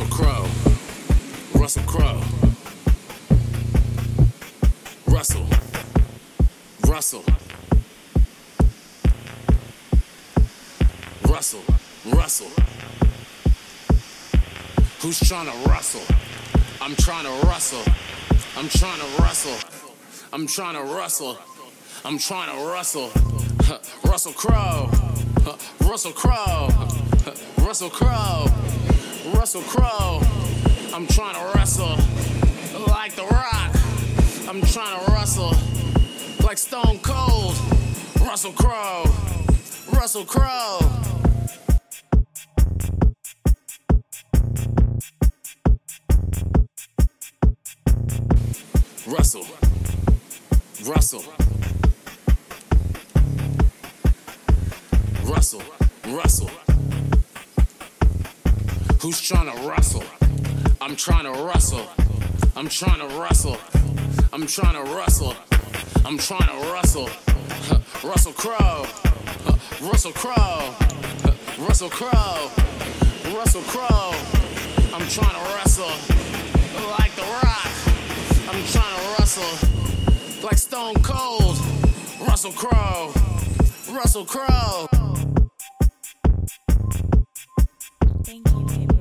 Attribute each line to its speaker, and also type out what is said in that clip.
Speaker 1: Russell Crowe. Russell Crowe. Russell. Russell. Russell. Russell. Who's trying to rustle? I'm trying to rustle. I'm trying to rustle. I'm trying to rustle. I'm trying to rustle. Russell Crowe. Russell Crowe. Russell Crowe. Russell Crowe. I'm trying to wrestle like The Rock. I'm trying to wrestle like Stone Cold. Russell Crowe. Russell Crowe. Russell. Russell. Russell. Russell. Who's trying to rustle? I'm trying to rustle. I'm trying to rustle. I'm trying to rustle. I'm trying to rustle. Russell Crowe. Russell Crowe. Russell Crowe. Russell Crowe. I'm trying to wrestle like The Rock. I'm trying to wrestle like Stone Cold. Russell Crowe. Russell Crowe.
Speaker 2: Thank you, baby.